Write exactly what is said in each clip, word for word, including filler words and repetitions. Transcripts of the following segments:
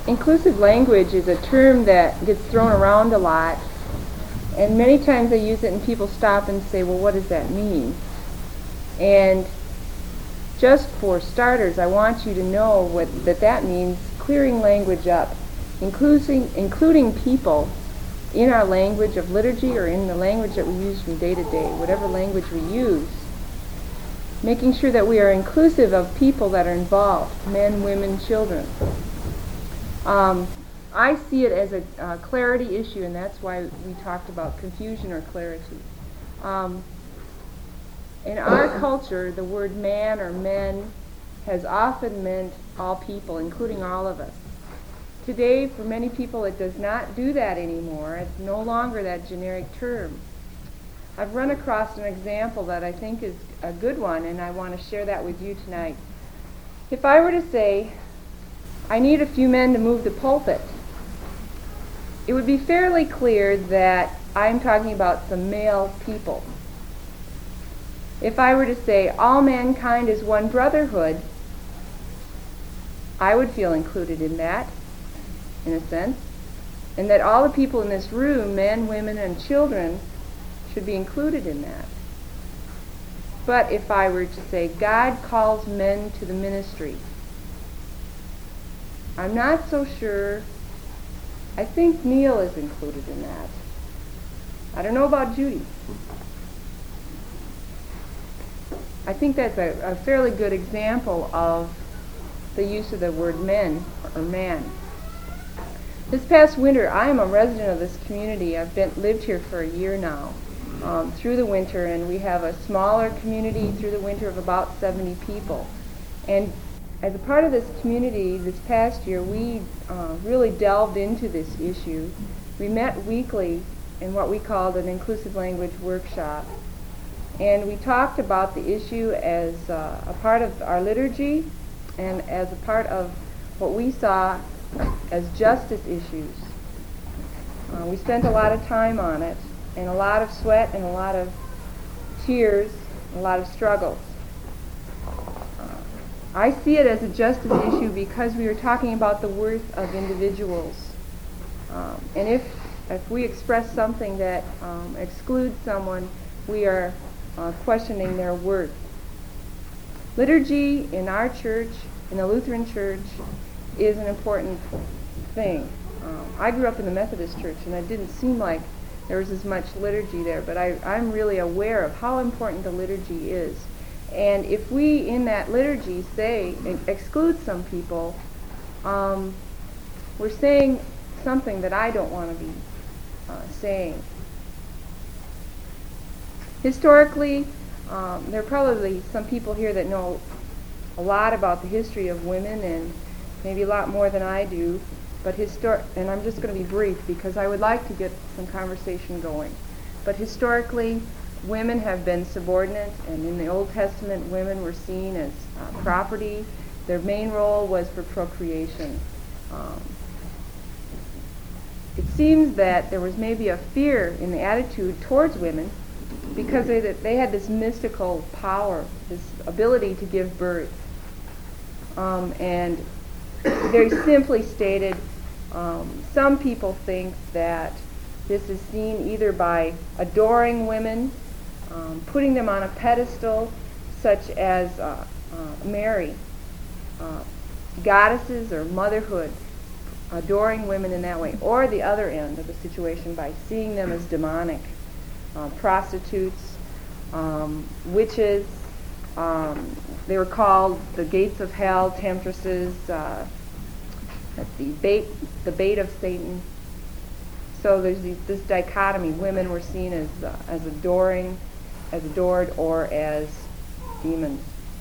inclusive language is a term that gets thrown around a lot, and many times I use it and people stop and say, well, what does that mean? And just for starters, I want you to know what that that means clearing language up, including, including people in our language of liturgy or in the language that we use from day to day, whatever language we use, making sure that we are inclusive of people that are involved, men, women, children. Um, I see it as a uh, clarity issue, and that's why we talked about confusion or clarity. Um, in our culture, the word man or men has often meant all people, including all of us. Today, for many people, it does not do that anymore. It's no longer that generic term. I've run across an example that I think is a good one, and I want to share that with you tonight. If I were to say, I need a few men to move the pulpit, it would be fairly clear that I'm talking about some male people. If I were to say, all mankind is one brotherhood, I would feel included in that, in a sense, and that all the people in this room, men, women, and children, should be included in that. But if I were to say, God calls men to the ministry, I'm not so sure. I think Neil is included in that. I don't know about Judy. I think that's a, a fairly good example of the use of the word men or man. This past winter, I am a resident of this community. I've been lived here for a year now, um, through the winter, and we have a smaller community through the winter of about seventy people. And as a part of this community, this past year, we uh, really delved into this issue. We met weekly in what we called an inclusive language workshop. And we talked about the issue as uh, a part of our liturgy and as a part of what we saw as justice issues. Uh, we spent a lot of time on it, and a lot of sweat and a lot of tears, and a lot of struggles. Uh, I see it as a justice issue because we are talking about the worth of individuals. Um, and if, if we express something that um, excludes someone, we are Uh, questioning their worth. Liturgy in our church, in the Lutheran Church, is an important thing. Um, I grew up in the Methodist Church, and it didn't seem like there was as much liturgy there, but I, I'm really aware of how important the liturgy is. And if we, in that liturgy, say, exclude some people, um, we're saying something that I don't want to be uh, saying. Historically, um, there are probably some people here that know a lot about the history of women, and maybe a lot more than I do. But histor- and I'm just going to be brief because I would like to get some conversation going. But historically, women have been subordinate, and in the Old Testament, women were seen as uh, property. Their main role was for procreation. Um, it seems that there was maybe a fear in the attitude towards women because they, they had this mystical power, this ability to give birth. Um, and very simply stated, um, some people think that this is seen either by adoring women, um, putting them on a pedestal, such as uh, uh, Mary, uh, goddesses or motherhood, adoring women in that way, or the other end of the situation by seeing them as demonic. Uh, prostitutes, um, witches, um, they were called the gates of hell, temptresses, uh, let's see, bait, the bait of Satan. So there's these, this dichotomy. Women were seen as uh, as adoring, as adored, or as demons.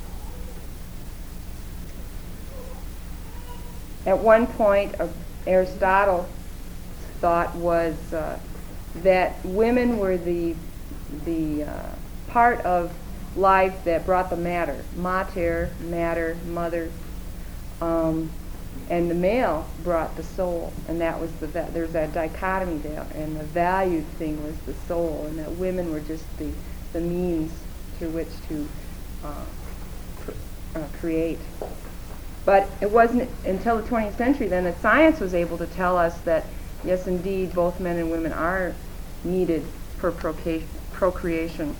At one point, uh, Aristotle thought was uh, that women were the the uh, part of life that brought the matter, mater, matter, mother, um, and the male brought the soul, and that was the va- there's that dichotomy there, and the valued thing was the soul, and that women were just the the means through which to uh, pr- uh, create. But it wasn't until the twentieth century then that science was able to tell us that, yes, indeed, both men and women are needed for procre- procreation.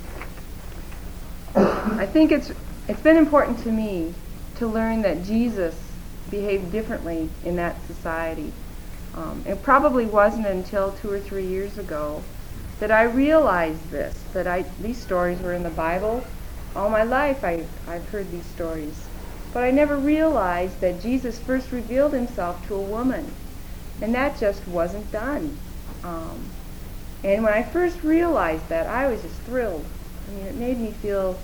I think it's it's been important to me to learn that Jesus behaved differently in that society. Um, it probably wasn't until two or three years ago that I realized this, that I these stories were in the Bible. All my life I, I've heard these stories. But I never realized that Jesus first revealed himself to a woman. And that just wasn't done. Um, and when I first realized that, I was just thrilled. I mean, it made me feel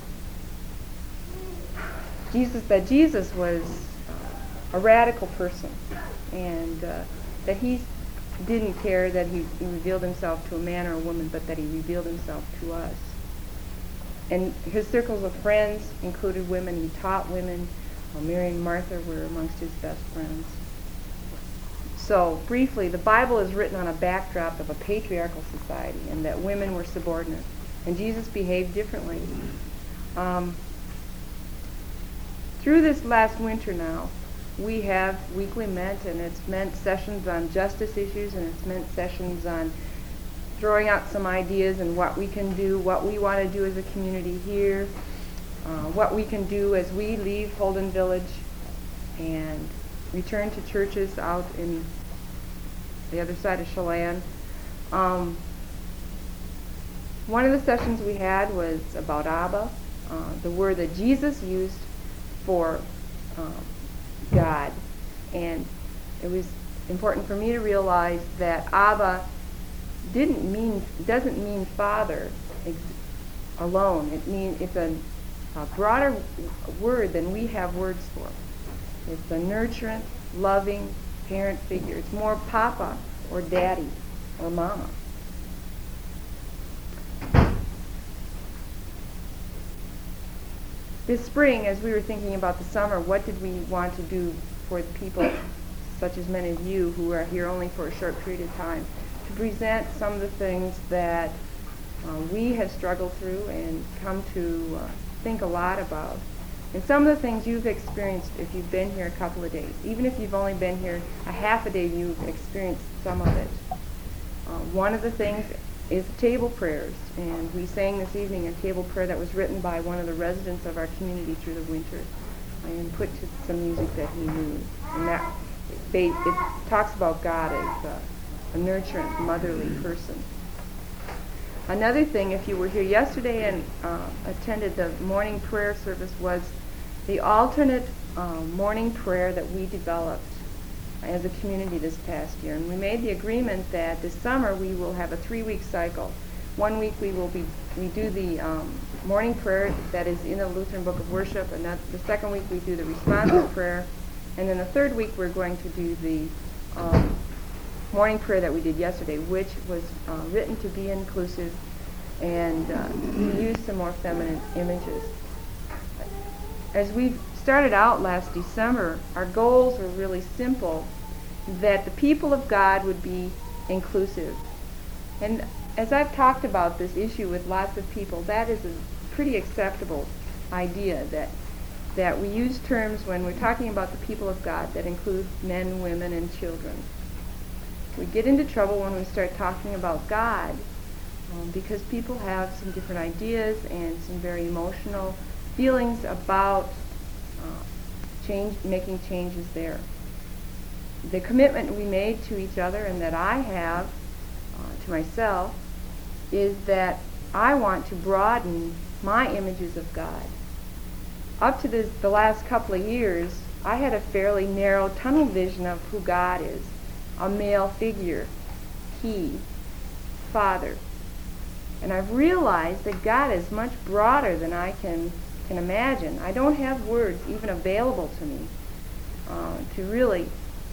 Jesus that Jesus was uh, a radical person, and uh, that he didn't care that he, he revealed himself to a man or a woman, but that he revealed himself to us. And his circles of friends included women. He taught women. Uh, Mary and Martha were amongst his best friends. So, briefly, the Bible is written on a backdrop of a patriarchal society, and that women were subordinate. And Jesus behaved differently. Um, through this last winter now, we have weekly Lent, and it's meant sessions on justice issues, and it's meant sessions on throwing out some ideas and what we can do, what we want to do as a community here, uh, what we can do as we leave Holden Village and return to churches out in the other side of Chelan. Um, one of the sessions we had was about Abba, uh, the word that Jesus used for um, God. And it was important for me to realize that Abba didn't mean doesn't mean father ex- alone. It mean it's a, a broader word than we have words for. It's a nurturant, loving parent figure. It's more papa or daddy or mama. This spring, as we were thinking about the summer, what did we want to do for the people, such as many of you who are here only for a short period of time, to present some of the things that uh, we have struggled through and come to uh, think a lot about. And some of the things you've experienced if you've been here a couple of days. Even if you've only been here a half a day, you've experienced some of it. Uh, one of the things is table prayers. And we sang this evening a table prayer that was written by one of the residents of our community through the winter and put to some music that he knew. And that it, it talks about God as uh, a nurturant, motherly person. Another thing, if you were here yesterday and uh, attended the morning prayer service, was the alternate uh, morning prayer that we developed as a community this past year. And we made the agreement that this summer we will have a three-week cycle. One week we will be we do the um, morning prayer that is in the Lutheran Book of Worship, and that, the second week we do the responsive prayer, and then the third week we're going to do the um, morning prayer that we did yesterday, which was uh, written to be inclusive and uh, to use some more feminine images. As we started out last December, our goals were really simple, that the people of God would be inclusive. And as I've talked about this issue with lots of people, that is a pretty acceptable idea, that that we use terms when we're talking about the people of God that include men, women, and children. We get into trouble when we start talking about God um, because people have some different ideas and some very emotional feelings about uh, change, making changes there. The commitment we made to each other and that I have uh, to myself is that I want to broaden my images of God. Up to this, the last couple of years, I had a fairly narrow tunnel vision of who God is. A male figure, he, father. And I've realized that God is much broader than I can, can imagine. I don't have words even available to me uh, to really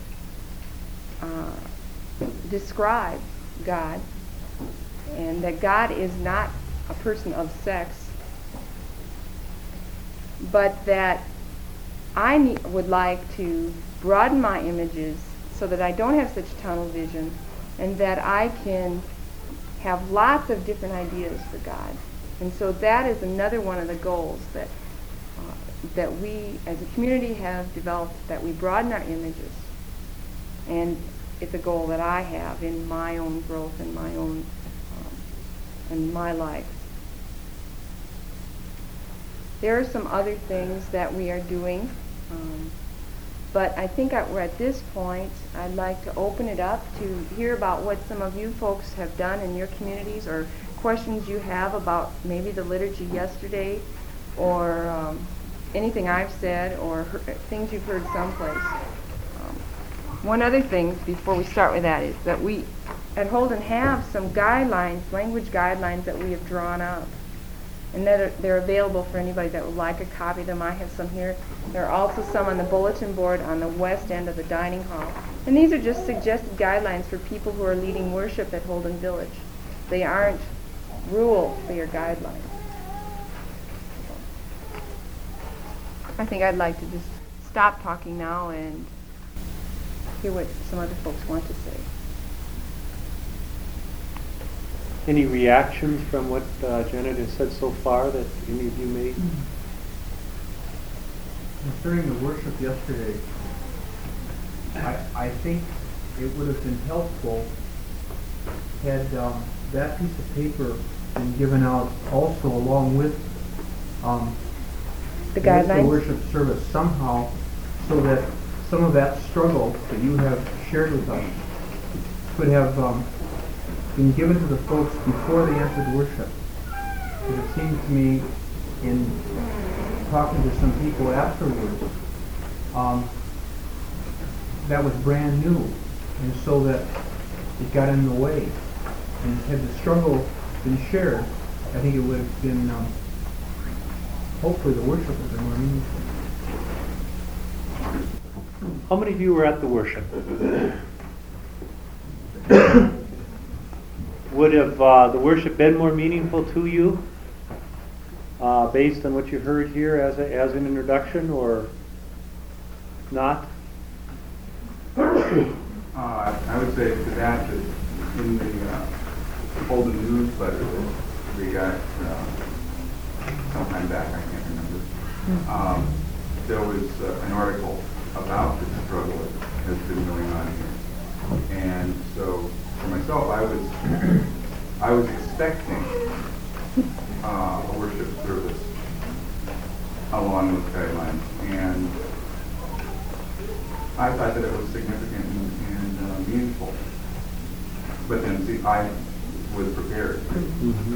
uh, describe God, and that God is not a person of sex, but that I ne- would like to broaden my images so that I don't have such tunnel vision, and that I can have lots of different ideas for God. And so that is another one of the goals, that uh, that we as a community have developed, that we broaden our images. And it's a goal that I have in my own growth and my own, um, in my life. There are some other things that we are doing, um, but I think at, we're at this point, I'd like to open it up to hear about what some of you folks have done in your communities, or questions you have about maybe the liturgy yesterday, or um, anything I've said, or he- things you've heard someplace. Um, one other thing before we start with that is that we at Holden have some guidelines, language guidelines that we have drawn up, and that are, they're available for anybody that would like a copy of them. I have some here. There are also some on the bulletin board on the west end of the dining hall. And these are just suggested guidelines for people who are leading worship at Holden Village. They aren't rules, they are guidelines. I think I'd like to just stop talking now and hear what some other folks want to say. Any reactions from what uh, Janet has said so far that any of you made? Concerning the worship yesterday, I, I think it would have been helpful had um, that piece of paper been given out also along with um, The with guidelines? the worship service somehow, so that some of that struggle that you have shared with us could have um, been given to the folks before they entered worship. Because it seemed to me, in talking to some people afterwards, um, that was brand new, and so that it got in the way. And had the struggle been shared, I think it would have been, um, hopefully the worship would have been more meaningful. How many of you were at the worship? Would have uh, the worship been more meaningful to you uh, based on what you heard here as a, as an introduction, or not? Uh, I would say to that that in the uh, Holden newsletter that we got uh, sometime back, I can't remember, um, there was uh, an article about the struggle that has been going on here. And so for myself, I was I was expecting uh, a worship service along those guidelines, and I thought that it was significant and, and uh, meaningful. But then, see, I was prepared. Mm-hmm.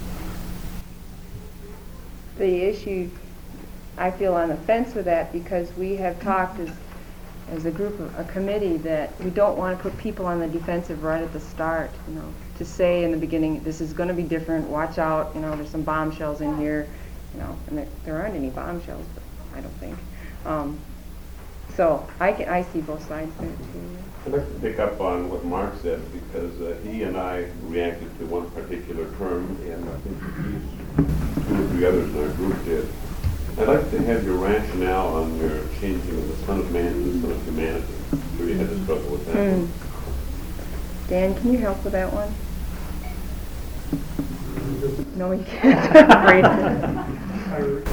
The issue, I feel on the fence with that, because we have talked as as a group, of, a committee, that we don't want to put people on the defensive right at the start, you know, to say in the beginning, this is going to be different, watch out, you know, there's some bombshells in here, you know, and there, there aren't any bombshells, but I don't think. Um, so I can, I see both sides there too. I'd like to pick up on what Mark said, because uh, he and I reacted to one particular term, and I think he's, two or three others in our group did. I'd like to have your rationale on your changing of the Son of Man to the Son of Humanity. I'm sure you had to struggle with that Mm. one. Dan, can you help with that one? No, you can't. I'm afraid. I, re-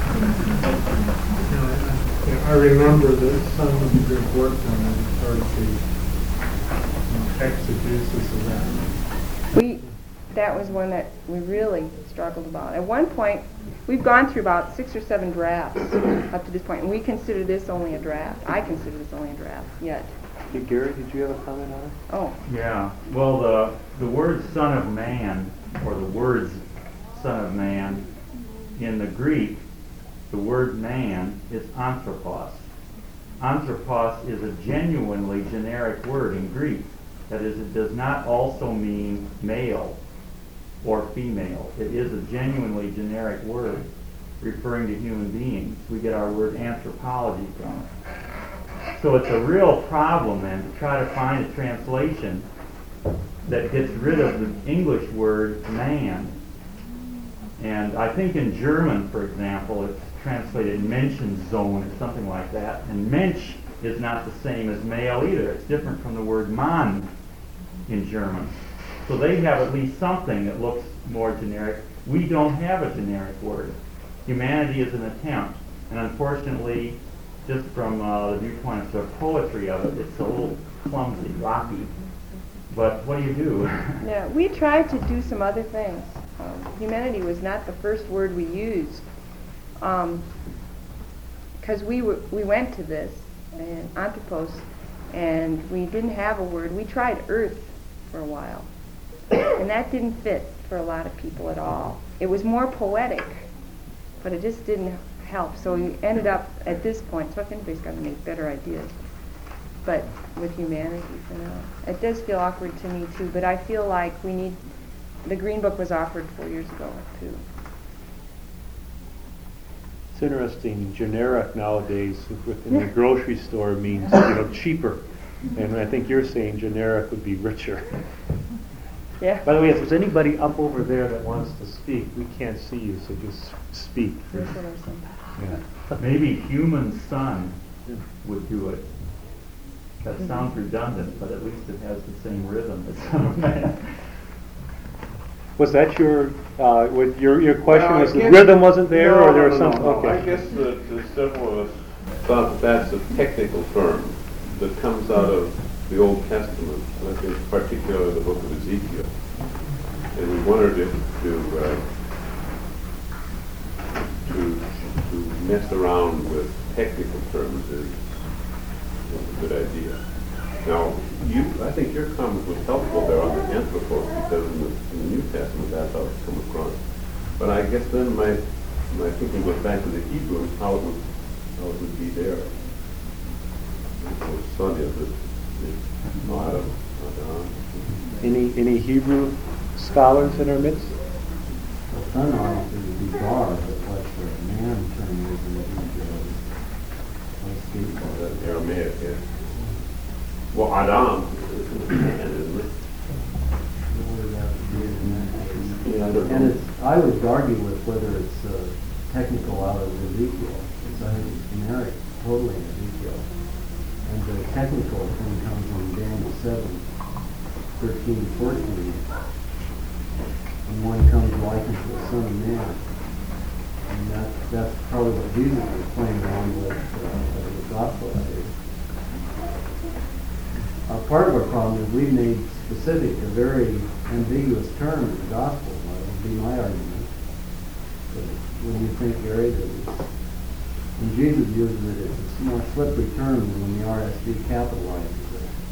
yeah, I remember that some of the good work on it as far as the um, exegesis of that. We, that was one that we really struggled about. At one point, we've gone through about six or seven drafts up to this point, and we consider this only a draft. I consider this only a draft yet. Hey, Gary, did you have a comment on it? Oh, Yeah, well, the, the word Son of Man, or the words Son of Man, in the Greek, the word man is anthropos. Anthropos is a genuinely generic word in Greek. That is, it does not also mean male or female. It is a genuinely generic word referring to human beings. We get our word anthropology from it. So it's a real problem then to try to find a translation that gets rid of the English word man. And I think in German, for example, it's translated Menschenzone or something like that. And Mensch is not the same as male either. It's different from the word Mann in German. So they have at least something that looks more generic. We don't have a generic word. Humanity is an attempt. And unfortunately, just from uh, the viewpoint of the poetry of it, it's a little clumsy, rocky. But what do you do? Yeah, we tried to do some other things. Um, humanity was not the first word we used. Because we, were, we went to this, and anthropos, and we didn't have a word. We tried earth for a while. And that didn't fit for a lot of people at all. It was more poetic, but it just didn't help. So we ended up at this point, so if anybody's got to make better ideas, but with humanity for now. It does feel awkward to me too, but I feel like we need, the Green Book was offered four years ago too. It's interesting, generic nowadays within the grocery store means, you know, cheaper. And I think you're saying generic would be richer. Yeah. By the way, if there's anybody up over there that wants to speak, we can't see you, so just speak. That's what I was saying. Yeah. Maybe human son would do it. That sounds redundant, but at least it has the same rhythm as son of man. Was that your, uh, would your, your question Well, I was the guess- rhythm wasn't there, No, or there no, was no, something? no, no. Okay. I guess that the several of us thought that that's a technical term that comes out of the Old Testament, and I think particularly the book of Ezekiel. And we wondered if to, uh, to, to mess around with technical terms is, is a good idea. Now, you, I think your comment was helpful there on the anthropos, because in the, in the New Testament that's how it's come across. But I guess then my, my thinking goes back to the Hebrew, how it would, how it would be there. So son is, is not a, not a, Any, any Hebrew scholars in our midst? Well, son obviously would be bar, but what the man term is in the Hebrew, oh, that's Aramaic, yeah. Well, Adam is a man, isn't it? Yeah, I don't know. And it's, I would argue with whether it's uh, technical out of Ezekiel. It's, I think it's generic, totally in Ezekiel. And the technical thing comes from Daniel seven, thirteen, fourteen. And one comes likened to the Son of Man. And that, that's probably what Jesus was playing around with uh, the gospel that is. Uh, part of our problem is we've made specific a very ambiguous term in the gospel. That would be my argument. But when you think, Gary, that it's, when Jesus uses it, it's a more slippery term than when the R S V capitalizes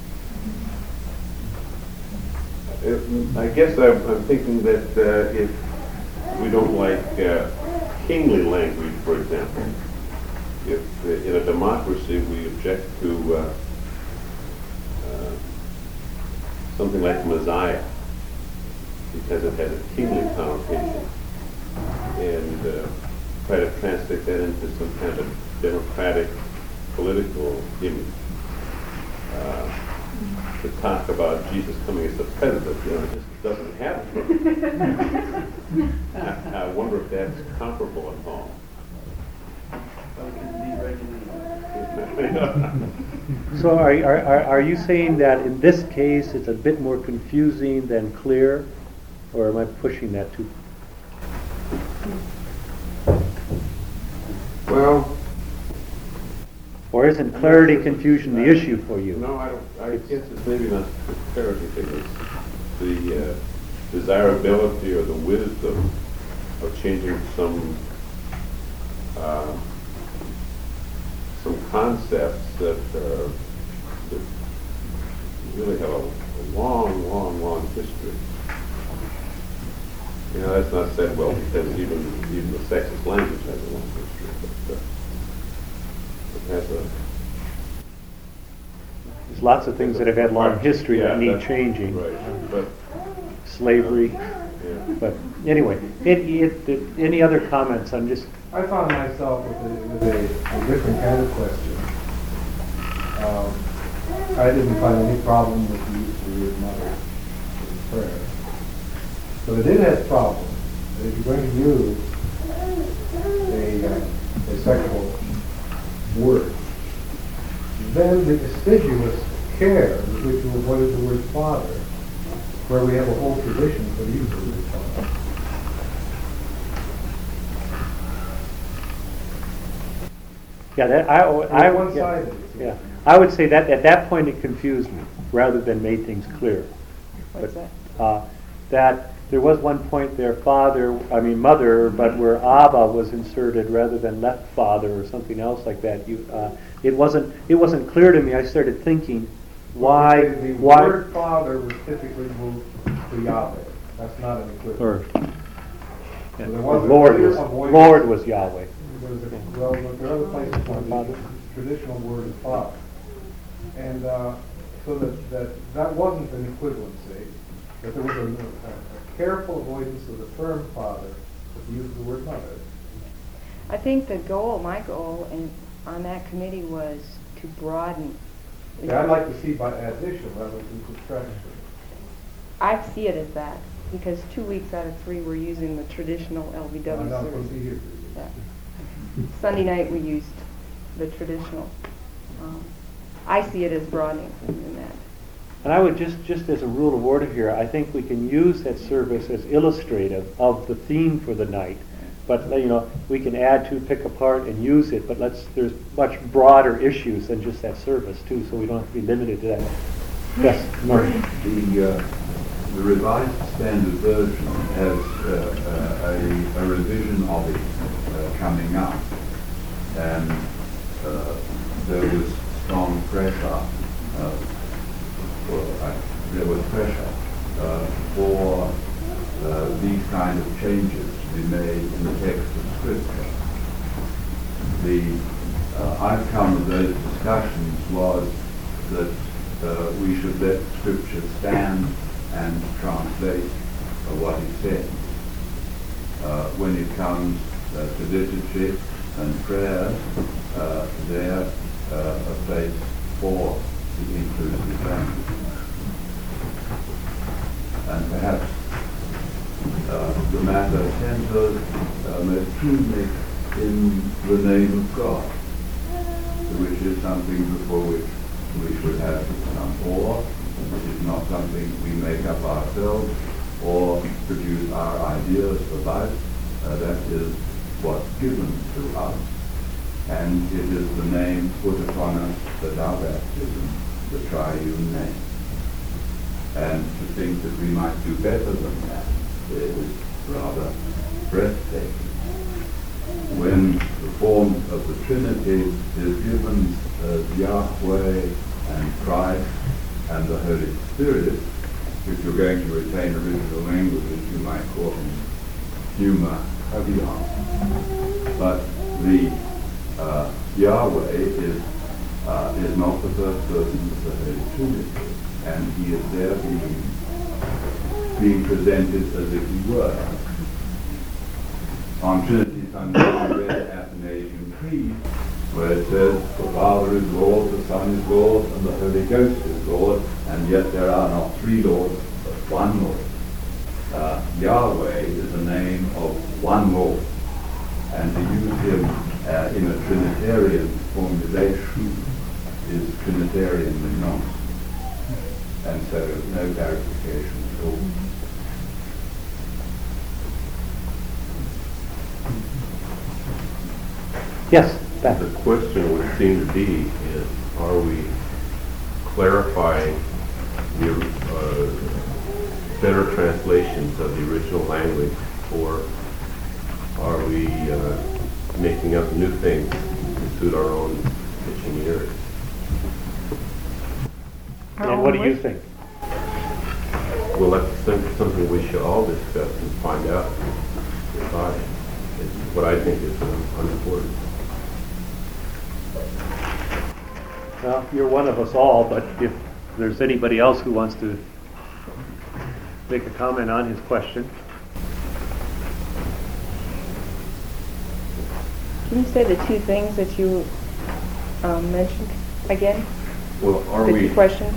it. If- I guess I'm, I'm thinking that uh, if we don't like uh, kingly language, for example, if uh, in a democracy we object to uh, uh, something like Messiah because it has a kingly connotation, and uh, try to translate that into some kind of democratic political image. Uh, to talk about Jesus coming as the president, you know, it just doesn't happen. I, I wonder if that's comparable at all. So are, are, are- are you saying that in this case it's a bit more confusing than clear, or am I pushing that too? Well, Or isn't clarity confusion the issue for you? no, I don't, I guess it's maybe not the clarity thing, it's the uh, desirability or the wisdom of changing some, uh, some concepts that, uh, that really have a, a long, long, long history. You know, that's not said well because even, even the sexist language has a long history, but, uh, it has a, There's lots of things that have had long history yeah, that need that's changing. right, but, Slavery. yeah. But anyway, any, any other comments? I'm just, I found myself with a, with a, a different kind of question. Um, I didn't find any problem with the use of the word mother in prayer. But I did have a problem that if you're going to use a, uh, a sexual word, then the assiduous care with which you avoided the word father, where we have a whole tradition for the use of the word father. Yeah, that, I, I, It's yeah, one-sided. yeah. I would say that at that point it confused me rather than made things clear. What's But, that? uh, that there was one point there, father, I mean mother, but where Abba was inserted rather than left father or something else like that. You, uh, it wasn't, it wasn't clear to me. I started thinking, why, The the why? word father was typically moved to Yahweh. That's not an equivalent. Or, yeah, There was a Lord clear was, avoidance. Lord was Yahweh. There was a, well, there are other places where the traditional word is father. And uh, so that, that that wasn't an equivalency, that there was a, a, a careful avoidance of the term father with the use of the word mother. I think the goal, my goal, in, on that committee was to broaden. Yeah, I'd like to see by addition rather than subtraction. I see it as that, because two weeks out of three we're using the traditional L V I'm W not service. going to be here. Yeah. Sunday night we used the traditional. Um, I see it as broadening in that. And I would just, just as a rule of order here, I think we can use that service as illustrative of the theme for the night. But, you know, we can add to, pick apart, and use it, but let's, there's much broader issues than just that service, too, so we don't have to be limited to that. Yes, Marty? The, uh, the Revised Standard Version has uh, a, a revision of it uh, coming up, and uh, there was strong pressure, uh, for, uh, there was pressure uh, for uh, these kind of changes to be made in the text of Scripture. The uh, outcome of those discussions was that uh, we should let Scripture stand and translate uh, what it says. Uh, when it comes uh, to liturgy and prayer, uh, there uh, a place for the inclusive language. And perhaps uh, the matter centers uh, most keenly in the name of God, which is something before which we should have some awe, which is not something we make up ourselves or produce our ideas about. Uh, that is what's given to us. And it is the name put upon us at our baptism, the triune name. And to think that we might do better than that is rather breathtaking. When the form of the Trinity is given as Yahweh and Christ and the Holy Spirit, if you're going to retain original languages, you might call them Pneuma Hagion. But the uh, Yahweh is uh, is not the first person of the Holy Trinity, and he is there being being presented as if he were. On Trinity Sunday, we read the Athanasian Creed, where it says, the Father is Lord, the Son is Lord, and the Holy Ghost is Lord, and yet there are not three Lords, but one Lord. Uh, Yahweh is the name of one Lord, and to use him uh, in a Trinitarian formulation is Trinitarianly nonsense, and so no clarification at all. Yes, Beth. The question would seem to be is, are we clarifying the uh, better translations of the original language, or are we uh, making up new things to suit our own itching ears? And what do you think? Well, that's some- something we should all discuss and find out. Decide. It's what I think is um, unimportant. Well, you're one of us all, but if there's anybody else who wants to make a comment on his question. Can you say the two things that you um, mentioned again? Well, are the we two questions?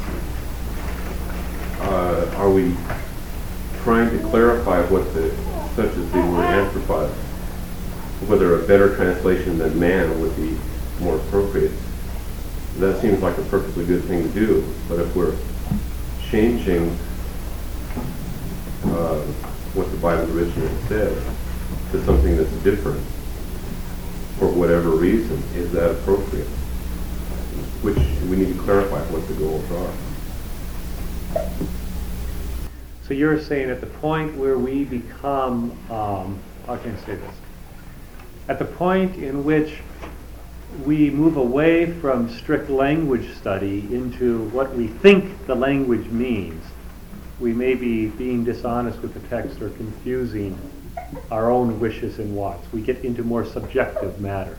uh, are we trying to clarify what the such as the word anthropos, whether a better translation than man would be more appropriate? That seems like a perfectly good thing to do, but if we're changing uh, what the Bible originally said to something that's different, for whatever reason, is that appropriate? Which we need to clarify what the goals are. So you're saying at the point where we become, um, how can I say this? At the point in which we move away from strict language study into what we think the language means, we may be being dishonest with the text or confusing our own wishes and wants. We get into more subjective matter.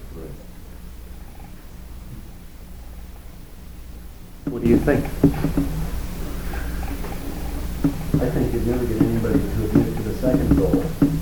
What do you think? I think you'd never get anybody to admit to the second goal.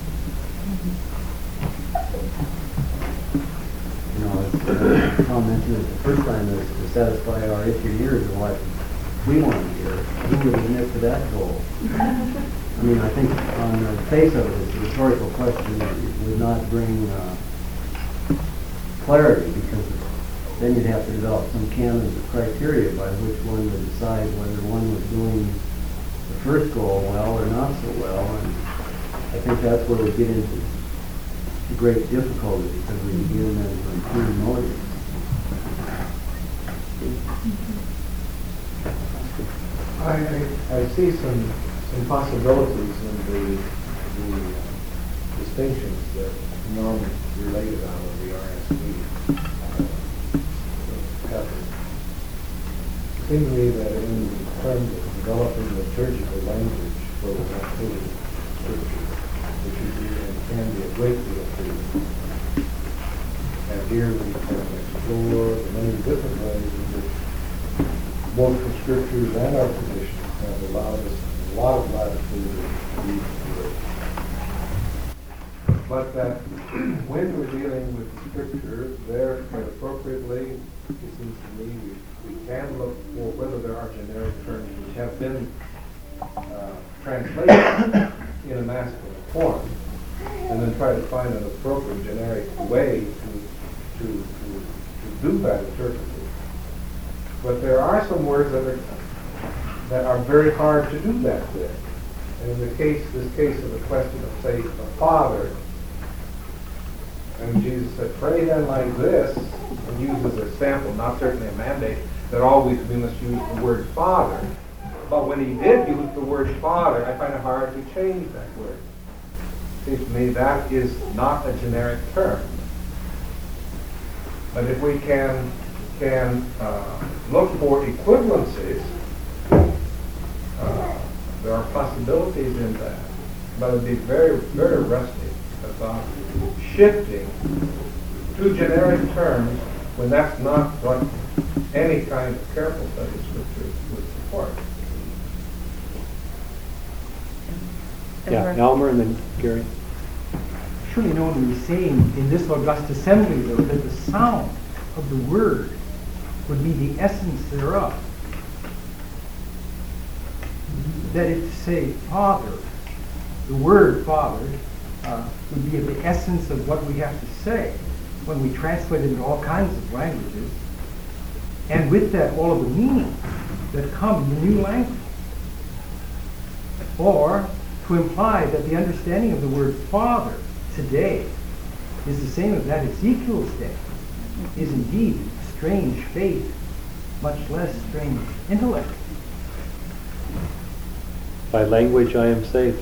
You know, as Tom mentioned it the first time, is to satisfy our itchy ears and what we want to hear. Who would admit to that goal? I mean, I think on the face of it, it's a rhetorical question that would not bring uh, clarity, because then you'd have to develop some canons of criteria by which one would decide whether one was doing the first goal well or not so well. And I think that's where we get into great difficulty, because we begin then to impugn motives. I, I, I see some some possibilities in the, the uh, distinctions that Norman related out of the R S V. Uh, it seems to me that in terms of developing liturgical language for the activity of Scripture, which is, and can be a great deal freedom. And here we can explore the many different ways in which both the Scriptures and our traditions have allowed us a lot of latitude to use the word. But that when we're dealing with the Scriptures, there quite appropriately, it seems to me, we, we can look for whether there are generic terms which have been uh, translated in a masculine form, and then try to find an appropriate generic way to, to, to, to do that interpretation. But there are some words that are that are very hard to do that with. And in the case, this case of the question of, say, the Father, and Jesus said, pray then like this, and used as a sample, not certainly a mandate, that always we must use the word Father. But when he did use the word Father, I find it hard to change that word. It seems to me that is not a generic term. But if we can can uh, look for equivalencies, uh, there are possibilities in that. But it would be very, very rusty about shifting to generic terms when that's not what any kind of careful study of Scripture would support. Yeah, Elmer and then Gary. Surely no one would be saying in this august assembly, though, that the sound of the word would be the essence thereof. That is to say, Father, the word Father, uh, would be the essence of what we have to say when we translate it into all kinds of languages, and with that all of the meaning that come in the new language. Or to imply that the understanding of the word Father today is the same as that Ezekiel's day, is indeed strange faith, much less strange intellect. By language I am saved.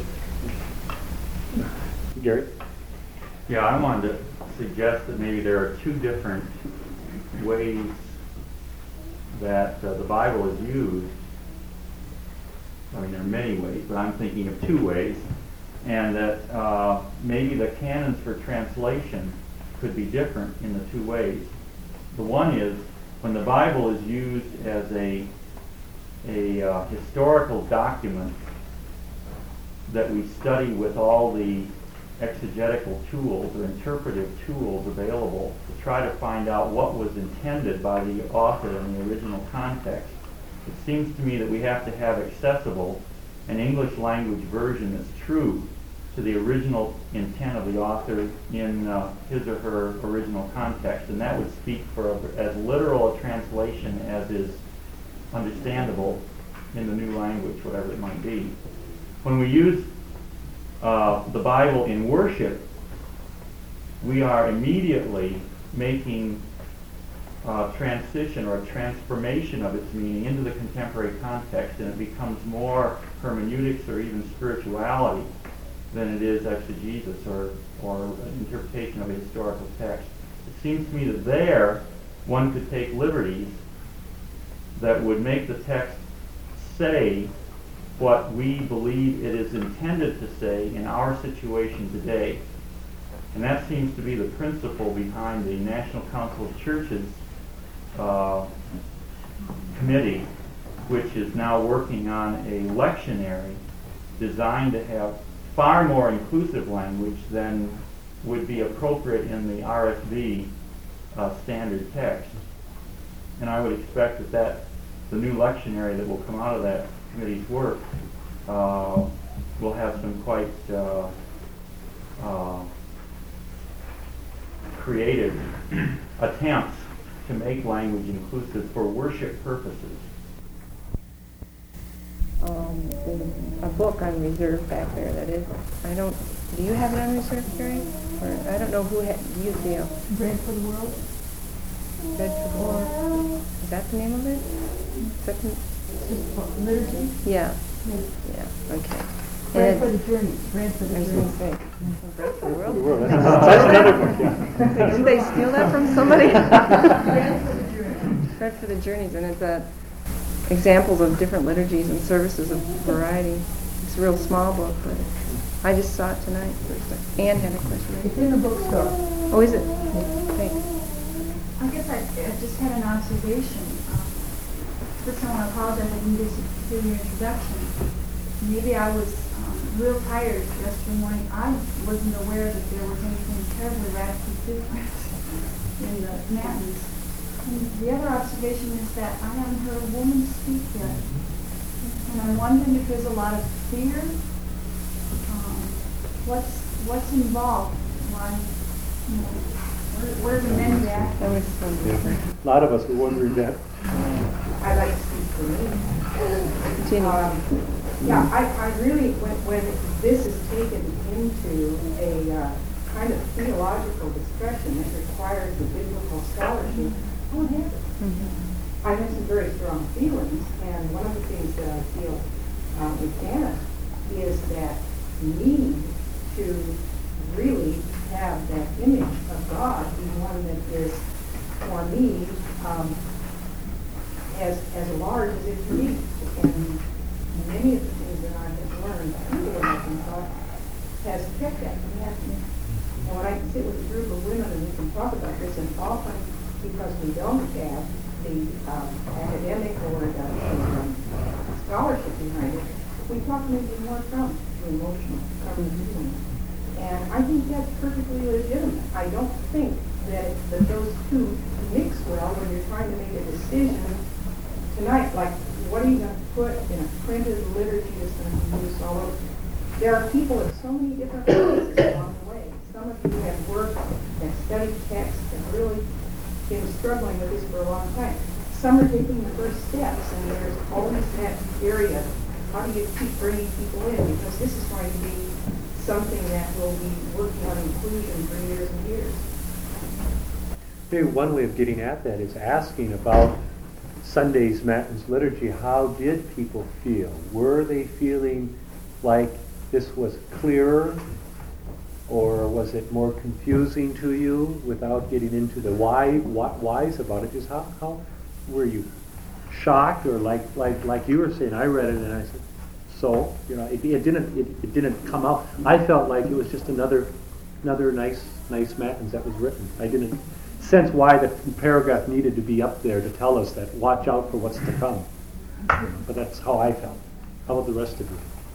Gary? Yeah, I wanted to suggest that maybe there are two different ways that uh, the Bible is used. I mean, there are many ways, but I'm thinking of two ways. And that uh, maybe the canons for translation could be different in the two ways. The one is when the Bible is used as a, a uh, historical document that we study with all the exegetical tools or interpretive tools available to try to find out what was intended by the author in the original context. It seems to me that we have to have accessible an English language version that's true to the original intent of the author in uh, his or her original context, and that would speak for a, as literal a translation as is understandable in the new language, whatever it might be. When we use uh, the Bible in worship, we are immediately making uh, transition or a transformation of its meaning into the contemporary context, and it becomes more hermeneutics or even spirituality than it is exegesis or, or an interpretation of a historical text. It seems to me that there one could take liberties that would make the text say what we believe it is intended to say in our situation today. And that seems to be the principle behind the National Council of Churches uh, committee, which is now working on a lectionary designed to have far more inclusive language than would be appropriate in the R S V uh, standard text. And I would expect that, that the new lectionary that will come out of that committee's work uh, will have some quite uh, uh, creative attempts to make language inclusive for worship purposes. Um, a book on reserve back there. That is, I don't. Do you have it on reserve, Carrie? Or I don't know who ha- do you do. Bread for the World. Bread for the World. Is that the name of it? Second. Liturgy. Yeah. Yes. Yeah. Okay. Bread And for the Journey. Bread for the I was Journey. going to say. Bread for the World. The world. That's, that's another book, yeah. Didn't they steal that from somebody? Bread for the Journey. Bread for the Journeys, and it's a examples of different liturgies and services of variety. It's a real small book, but I just saw it tonight. Anne had a question. It's in the bookstore. Oh, is it? Thanks. I guess I, I just had an observation. Um, first, I want to apologize. I didn't get to your introduction. Maybe I was um, real tired yesterday morning. I wasn't aware that there was anything terribly radically different in the Matins. And the other observation is that I haven't heard a woman speak yet. And I'm wondering if there's a lot of fear. Um, what's what's involved? Why, you know, where, where are the men at? That was so different. A lot of us were wondering that. I'd like to speak for me. Jenny. Um, yeah, I, I really, when, when this is taken into a uh, kind of theological discussion that requires the biblical scholarship, I don't have it. Mm-hmm. I have some very strong feelings, and one of the things that I feel um, with Anna is that need to really have that image of God be one that is, for me, um, as as large as it can be. And many of the things that I have learned through the American thought has kept that from happening. And when I can sit with a group of women and we can talk about this, and often because we don't have the um, academic or the um, scholarship behind it, we talk maybe more from the emotional, from the feeling. And I think that's perfectly legitimate. I don't think that, it, that those two mix well when you're trying to make a decision tonight, like what are you going to put in a printed liturgy that's going to be used all over? There are people at so many different places along the way. Some of you have worked and studied text and really been struggling with this for a long time. Some are taking the first steps, and there's always that area. How do you keep bringing people in? Because this is going to be something that will be working on inclusion for years and years. Maybe one way of getting at that is asking about Sunday's Matins liturgy. How did people feel? Were they feeling like this was clearer, or was it more confusing to you without getting into the why, why whys about it? Just how, how were you shocked, or like like like you were saying? I read it and I said, so you know, it, it didn't it, it didn't come out. I felt like it was just another another nice nice Matins that was written. I didn't sense why the paragraph needed to be up there to tell us that watch out for what's to come. You know, but that's how I felt. How about the rest of you?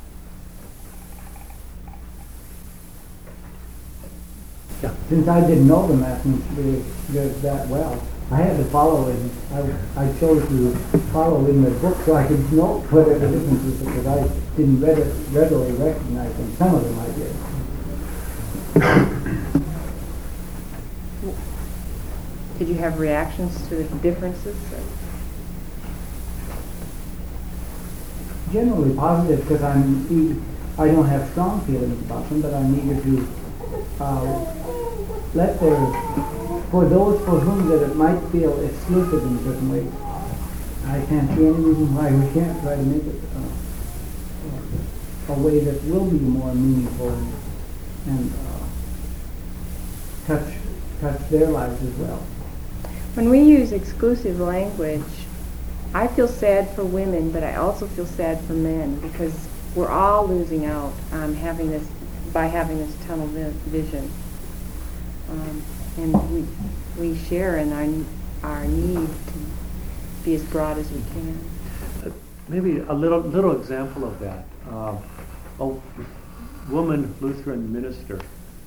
Yeah. Since I didn't know the Matins really good that well, I had to follow it. I, I chose to follow in the book so I could note whatever the differences, because I didn't read it, readily recognize them. Some of them I did. Did you have reactions to the differences? Generally positive, because I'm I don't have strong feelings about them, but I'm eager to uh, let their for those for whom that it might feel exclusive in certain ways, I can't see any reason why we can't try to make it uh, a way that will be more meaningful and uh, touch touch their lives as well. When we use exclusive language, I feel sad for women, but I also feel sad for men because we're all losing out on having this by having this tunnel vi- vision, um, and we we share in our our need to be as broad as we can. Uh, maybe a little little example of that. Uh, a woman Lutheran minister.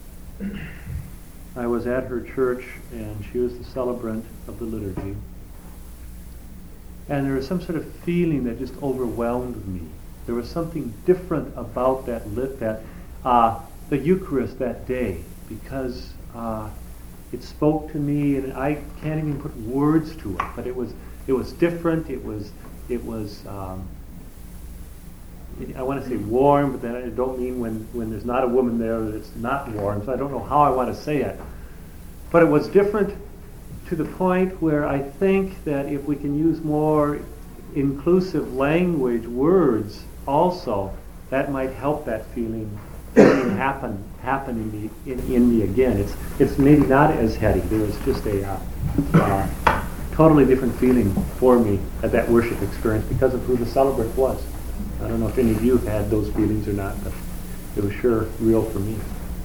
I was at her church, and she was the celebrant of the liturgy. And there was some sort of feeling that just overwhelmed me. There was something different about that lit that uh, the Eucharist that day, because uh, it spoke to me, and I can't even put words to it. But it was it was different. It was it was. Um, it, I want to say warm, but then I don't mean when when there's not a woman there that it's not warm. So I don't know how I want to say it. But it was different to the point where I think that if we can use more inclusive language, words also, that might help that feeling, feeling happen happen in me in, in me again. It's it's maybe not as heady. There was just a uh, uh, totally different feeling for me at that worship experience because of who the celebrant was. I don't know if any of you had those feelings or not, but it was sure real for me.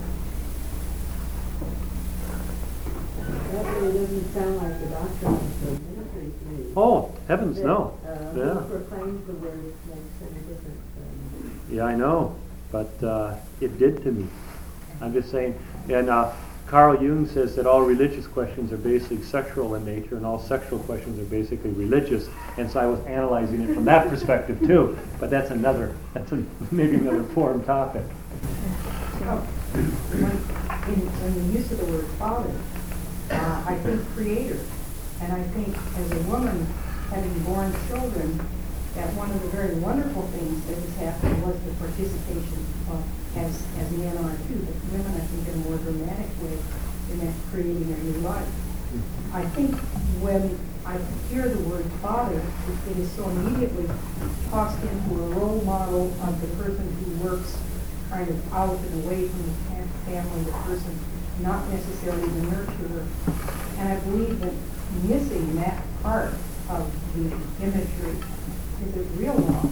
That really doesn't sound like the doctrine of the ministry to me. Oh, heavens That, no. Uh, Yeah. Who proclaims the word makes any difference. Um, Yeah, I know, but uh, it did to me. I'm just saying, and uh, Carl Jung says that all religious questions are basically sexual in nature, and all sexual questions are basically religious. And so I was analyzing it from that perspective too. But that's another, that's a, maybe another forum topic. Oh, when, in, in the use of the word father, uh, I think creator, and I think as a woman having born children, that one of the very wonderful things that has happened was the participation of, as, as men are too, but women I think in a more dramatic way in that creating a new life. I think when I hear the word father, it, it is so immediately tossed into a role model of the person who works kind of out and away from the family, the person not necessarily the nurturer. And I believe that missing that part of the imagery is a real loss.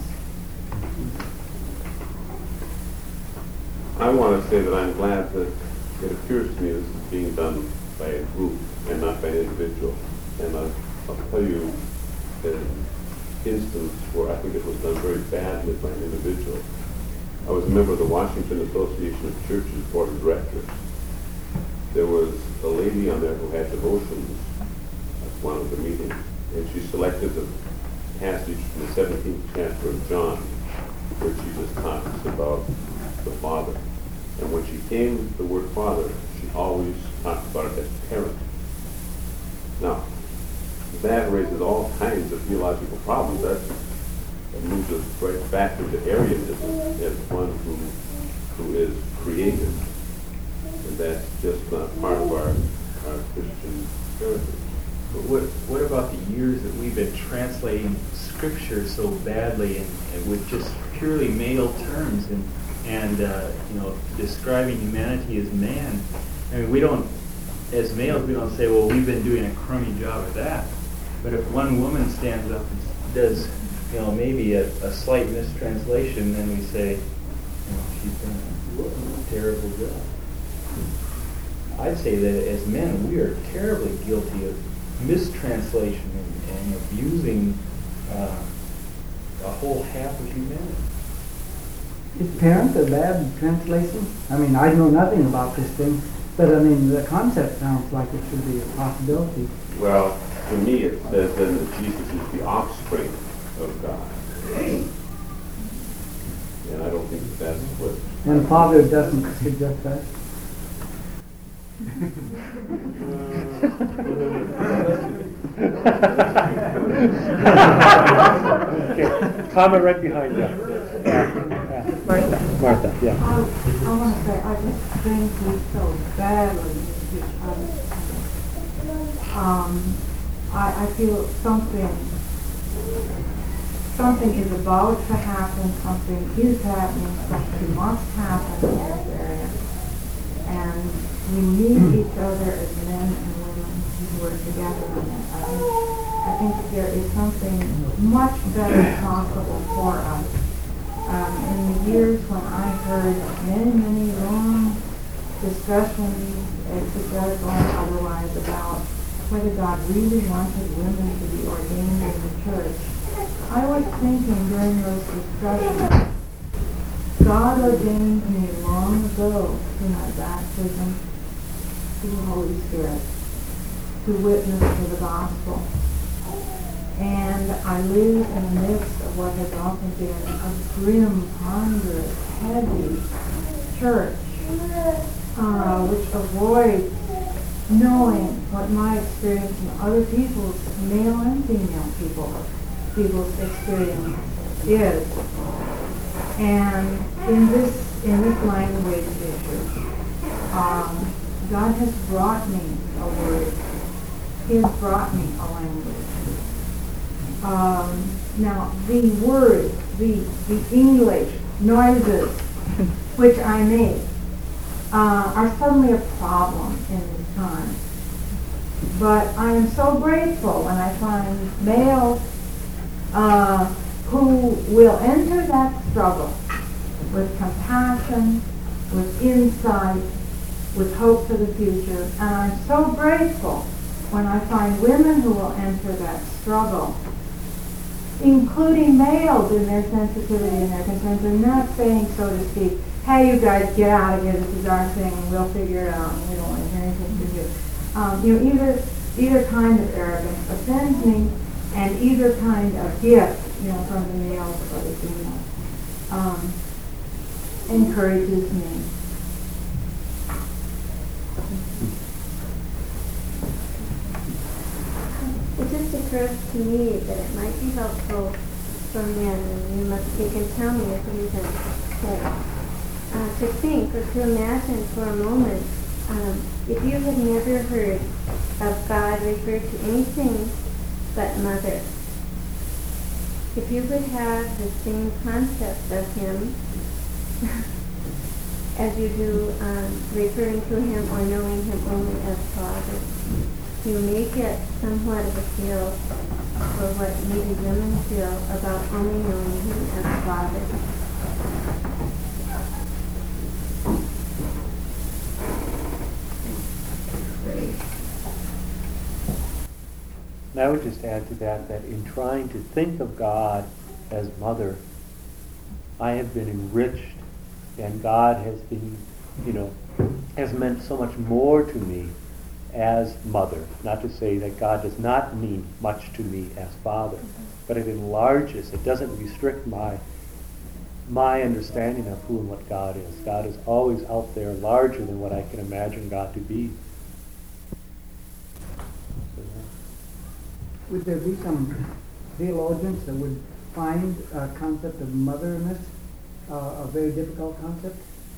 I want to say that I'm glad that it appears to me this is being done by a group and not by an individual. And I'll, I'll tell you an instance where I think it was done very badly by an individual. I was a member of the Washington Association of Churches Board of Directors. There was a lady on there who had devotions at one of the meetings, and she selected the passage from the seventeenth chapter of John, where Jesus talks about the Father. And when she came to the word Father, she always talked about it as parent. Now, that raises all kinds of theological problems. That's, that moves us right back into Arianism as one who, who is created. And that's just not part of our, our Christian heritage. But what what about the years that we've been translating Scripture so badly and, and with just purely male terms and and uh, you know describing humanity as man? I mean, we don't, as males, we don't say, well, we've been doing a crummy job of that. But if one woman stands up and does, you know, maybe a, a slight mistranslation, then we say, you know, she's done a terrible job. I'd say that as men, we are terribly guilty of mistranslation and, and abusing uh, a whole half of humanity. Is parent a bad translation? I mean, I know nothing about this thing, but I mean, the concept sounds like it should be a possibility. Well, to me, it says then that Jesus is the offspring of God. And I don't think that that's what... And the Father doesn't suggest that. Okay, comment right behind you. Yeah. Martha. Martha, yeah. I, I want to say, I just think we so badly, which I, um, I, I feel something, something is about to happen, something is happening, something must happen in this area. And we need each other as men and women who work together on it. I think, I think that there is something much better possible for us. Um, in the years when I heard many, many long discussions, exegetical and otherwise, about whether God really wanted women to be ordained in the church, I was thinking during those discussions, God ordained me long ago to my baptism to the Holy Spirit, to witness to the gospel. And I live in the midst of what has often been a grim, ponderous, heavy church, uh, which avoids knowing what my experience and other people's, male and female people, people's experience is. And in this in this language issue, um, God has brought me a word. He has brought me a language. Um, now, the word, the the English noises which I make uh, are suddenly a problem in this time. But I am so grateful when I find males uh, who will enter that struggle with compassion, with insight, with hope for the future. And I'm so grateful when I find women who will enter that struggle, including males in their sensitivity and their concerns, and not saying, so to speak, hey, you guys, get out of here, this is our thing, and we'll figure it out, and we don't want to hear anything from you. Um, you know, either, either kind of arrogance offends me, and either kind of gift, you know, from the males or the females, um, encourages me. It just occurs to me that it might be helpful for men, and you must you can tell me if you can say, uh, to think or to imagine for a moment, um, if you had never heard of God referred to anything but mother, if you would have the same concept of him as you do um, referring to him or knowing him only as Father, you may get somewhat of a feel for what maybe women feel about only knowing him as Father. And I would just add to that that in trying to think of God as mother, I have been enriched, and God has been, you know, has meant so much more to me as mother. Not to say that God does not mean much to me as father, but it enlarges. It doesn't restrict my my understanding of who and what God is. God is always out there, larger than what I can imagine God to be. So, yeah. Would there be some theologians that would find a concept of motherness uh, a very difficult concept?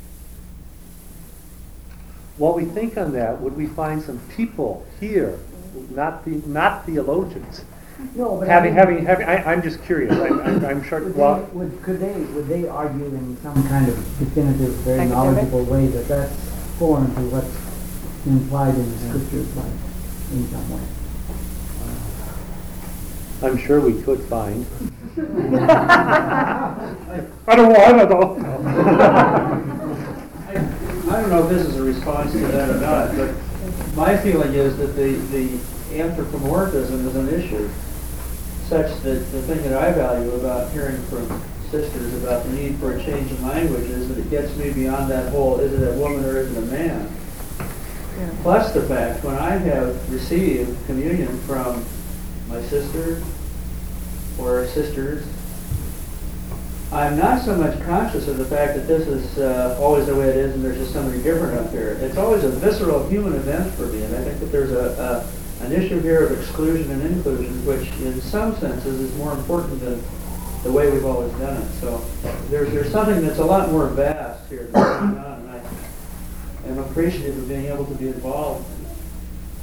While we think on that, would we find some people here, not the not theologians, no, but having I mean, having having? I, I'm just curious. I'm, I'm, I'm sure. Would, Well, they, would could they would they argue in some kind of definitive, very Academic? knowledgeable way that that's foreign to what's implied in the scriptures, like in some way? I'm sure we could find. I don't want to though. I don't know if this is a response to that or not, but my feeling is that the, the anthropomorphism is an issue, such that the thing that I value about hearing from sisters about the need for a change in language is that it gets me beyond that whole, is it a woman or is it a man? Yeah. Plus the fact, when I have received communion from my sister or sisters, I'm not so much conscious of the fact that this is uh, always the way it is and there's just somebody different up here. It's always a visceral human event for me, and I think that there's a, a an issue here of exclusion and inclusion, which in some senses is more important than the way we've always done it. So there's there's something that's a lot more vast here that's going on, and I am appreciative of being able to be involved.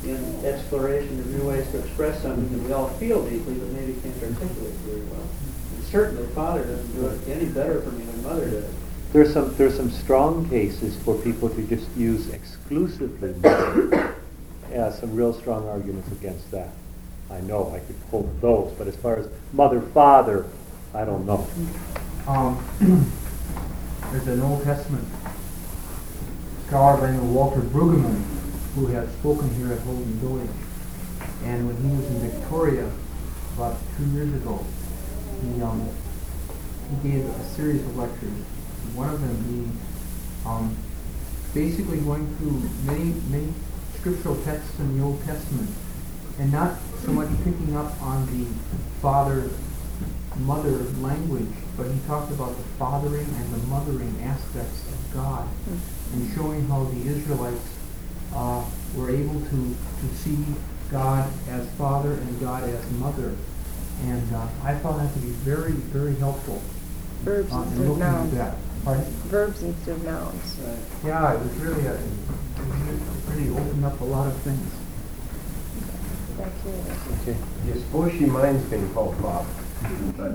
in exploration of new ways to express something that we all feel deeply but maybe can't articulate very well. And certainly Father doesn't do it any better for me than Mother did. There's some there's some strong cases for people to just use exclusively mother. Yeah, some real strong arguments against that. I know I could quote those, but as far as mother, father, I don't know. Um, there's an Old Testament scholar by the name of Walter Brueggemann who had spoken here at Holden Village. And when he was in Victoria about two years ago, he um, he gave a series of lectures. One of them being um, basically going through many many scriptural texts in the Old Testament, and not so much picking up on the father-mother language, but he talked about the fathering and the mothering aspects of God, and showing how the Israelites uh, were able to, to see God as Father and God as Mother. And uh, I found that to be very, very helpful. Verbs uh, in instead of looking at nouns. that. Pardon? Verbs instead of nouns. Right. Yeah, it was really a, it really opened up a lot of things. Okay. You suppose she minds being called Bob? But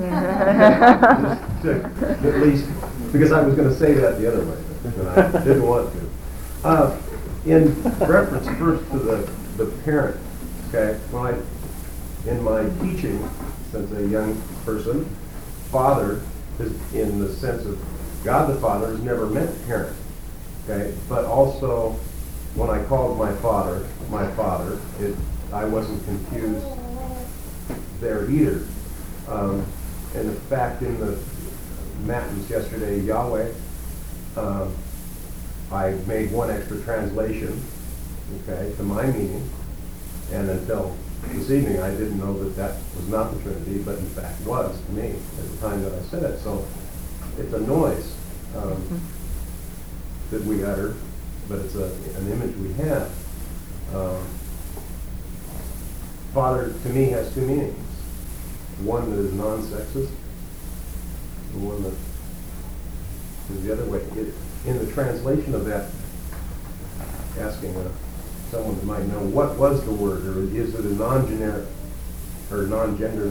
just to, at least, because I was going to say that the other way, but I didn't want to. Uh, in reference first to the, the parent, okay, when I, in my teaching, since a young person, father is in the sense of God the Father has never meant parent, okay, but also when I called my father, my father, it, I wasn't confused there either. Um, and in fact, in the matins yesterday, Yahweh, um, I made one extra translation, okay, to my meaning, and until this evening I didn't know that that was not the Trinity, but in fact was to me at the time that I said it. So it's a noise um, that we utter, but it's a, an image we have. Um, Father, to me, has two meanings. One that is non-sexist, and one that is the other way. It, in the translation of that, asking uh, someone who might know, what was the word, or is it a non-generic or non-gender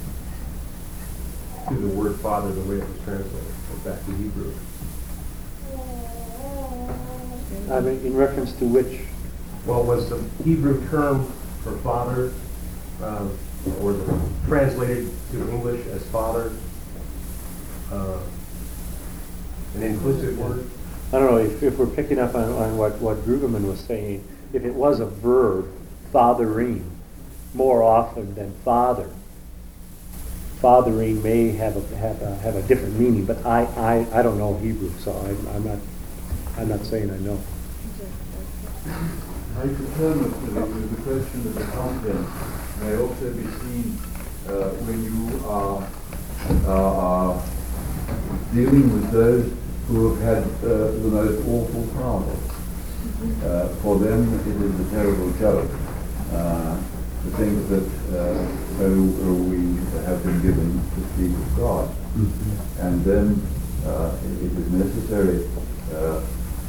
to the word Father the way it was translated? Go back to Hebrew. I mean, in reference to which? Well, was the Hebrew term for father, uh, or the, translated to English as father, uh, an inclusive word? I don't know, if, if we're picking up on, on what, what Brueggemann was saying, if it was a verb, fathering, more often than father, fathering may have a, have a, have a different meaning, but I, I, I don't know Hebrew, so I, I'm not I'm not saying I know. Hypotermically, the question of the content may also be seen uh, when you are, uh, are dealing with those who have had uh, the most awful father. Uh, for them, it is a terrible joke uh, to think that uh, so we have been given to speak of God. Mm-hmm. And then uh, it, it is necessary uh,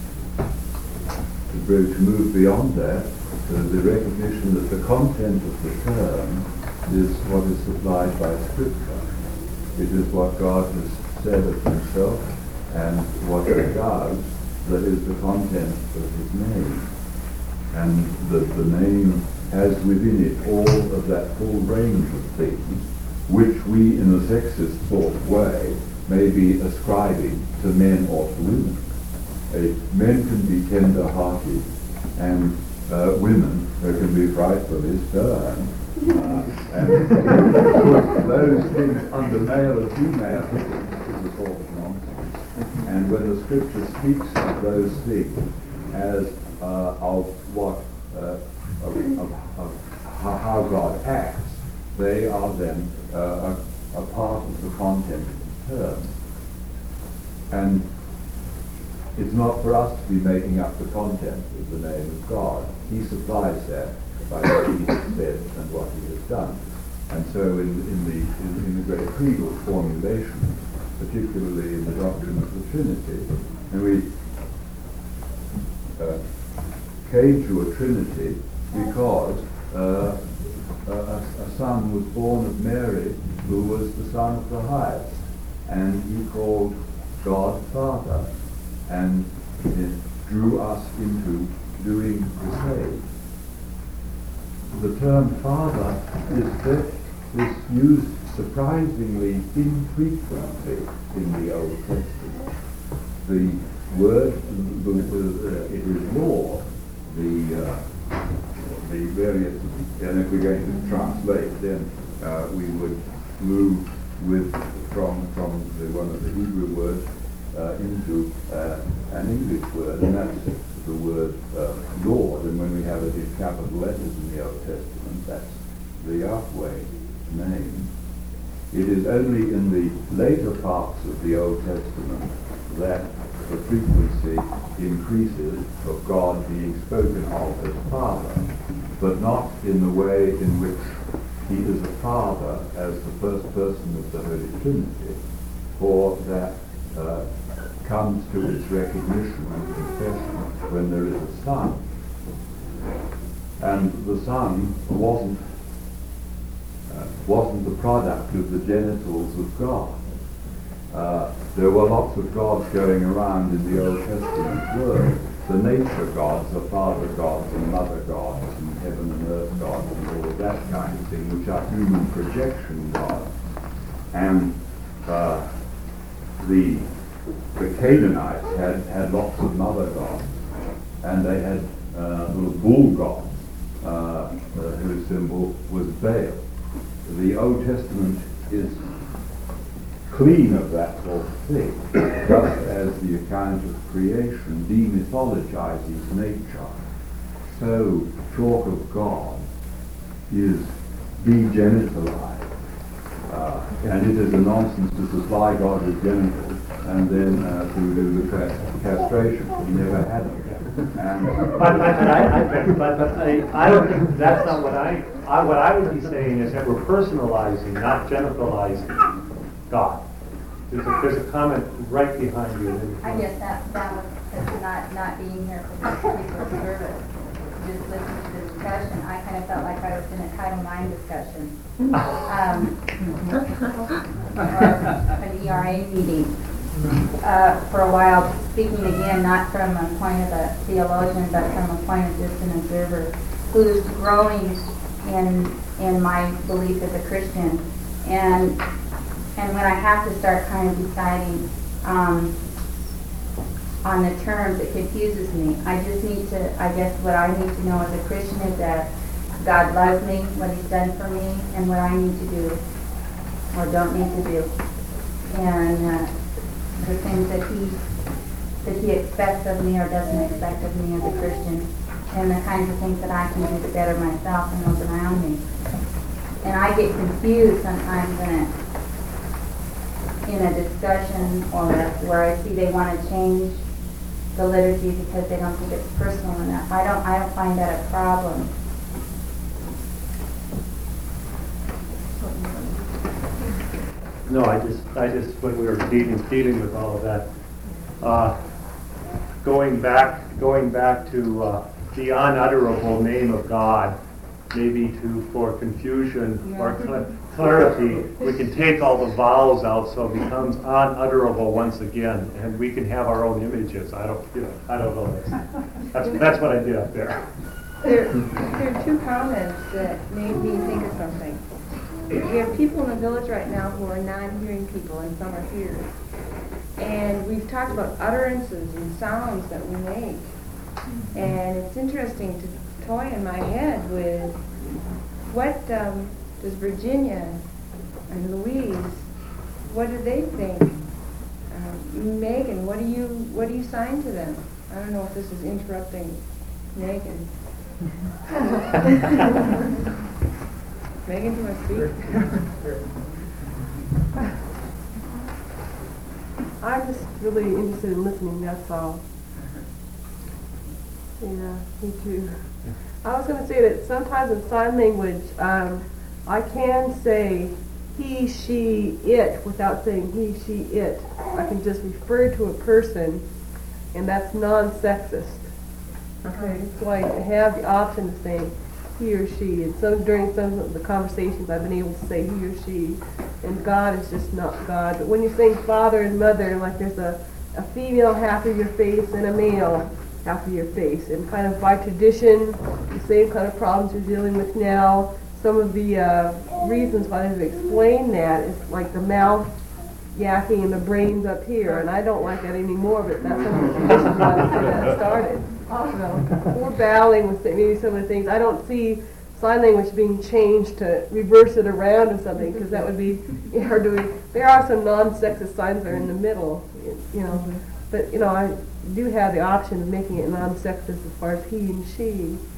to, to move beyond that to the recognition that the content of the term is what is supplied by Scripture. It is what God has said of himself and what he does that is the content of his name. And that the name has within it all of that full range of things which we in a sexist sort of way may be ascribing to men or to women. Uh, men can be tender-hearted, and uh, women uh, can be frightfully stern. Uh, and put those things under male and female is a sort of nonsense. And when the Scripture speaks of those things as uh, of what uh, of, of, of how God acts, they are then uh, a, a part of the content of the term. And it's not for us to be making up the content of the name of God. He supplies that by what he has said and what he has done. And so in, in, the, in, in the great creedal formulation, particularly in the doctrine of the Trinity, and we uh, came to a Trinity because uh, a, a son was born of Mary who was the Son of the Highest, and he called God Father, and it drew us into doing the same. The term Father is, is used surprisingly infrequently in the Old Testament. The word, the, the, uh, it is Lord, the, uh, the various, and if we're going to translate, then uh, we would move with from from the, one of the Hebrew words uh, into uh, an English word, and that's the word uh, Lord. And when we have it in capital letters in the Old Testament, that's the Yahweh name. It is only in the later parts of the Old Testament that the frequency increases of God being spoken of as Father, but not in the way in which he is a Father as the first person of the Holy Trinity, for that uh, comes to its recognition and confession when there is a Son. And the Son wasn't uh, wasn't the product of the genitals of God. Uh, there were lots of gods going around in the Old Testament world. The nature gods are father gods and mother gods and heaven and earth gods and all of that kind of thing, which are human projection gods. And uh, the the Canaanites had, had lots of mother gods, and they had uh, little bull gods uh, uh, whose symbol was Baal. The Old Testament is clean of that sort of thing, just as the account of creation demythologizes nature. So talk of God is degenitalized, uh, and it is a nonsense to supply God with genitals and then uh, to do the ca- castration. He never had them. And but, I, I, but, but I, I don't think that's not what I, I. What I would be saying is that we're personalizing, not genitalizing God. There's a, there's a comment right behind you. I guess that, that was because not, not being here for this particular service, just listening to the discussion, I kind of felt like I was in a Title nine discussion. Um, or an E R A meeting. Uh, for a while, speaking again, not from a point of a theologian, but from a point of just an observer who's growing in in my belief as a Christian. And And when I have to start kind of deciding um, on the terms, it confuses me. I just need to, I guess what I need to know as a Christian is that God loves me, what he's done for me, and what I need to do or don't need to do. And uh, the things that he, that he expects of me or doesn't expect of me as a Christian, and the kinds of things that I can do to better myself and those around me. And I get confused sometimes in it. in a discussion or where I see they want to change the liturgy because they don't think it's personal enough. I don't I don't find that a problem. No, I just, I just, when we were dealing, dealing with all of that, uh, going back, going back to uh, the unutterable name of God, maybe to for confusion or cl- clarity, we can take all the vowels out so it becomes unutterable once again, and we can have our own images. I don't, you know, I don't know. That's that's, that's what I did up there. There, there are two comments that made me think of something. We have people in the village right now who are non-hearing people, and some are hearers. And we've talked about utterances and sounds that we make. And it's interesting to toy in my head with what um, does Virginia and Louise, what do they think? Um, Megan, what do you what do you sign to them? I don't know if this is interrupting Megan. Megan, do you want to speak? I'm just really interested in listening, that's all. Yeah, me too. I was going to say that sometimes in sign language, um, I can say he, she, it without saying he, she, it. I can just refer to a person, and that's non-sexist. Okay, so I have the option of saying he or she, and some during some of the conversations I've been able to say he or she, and God is just not God. But when you're saying father and mother, like there's a, a female half of your face and a male half of your face, and kind of by tradition, the same kind of problems you're dealing with now. Some of the uh, reasons why they've explained that is like the mouth yakking and the brains up here, and I don't like that anymore, but that's some of the traditions why that started. So, or battling with maybe some of the things. I don't see sign language being changed to reverse it around or something, because that would be hard to. There are some non-sexist signs that are in the middle, you know, but you know I do have the option of making it non-sexist as far as he and she.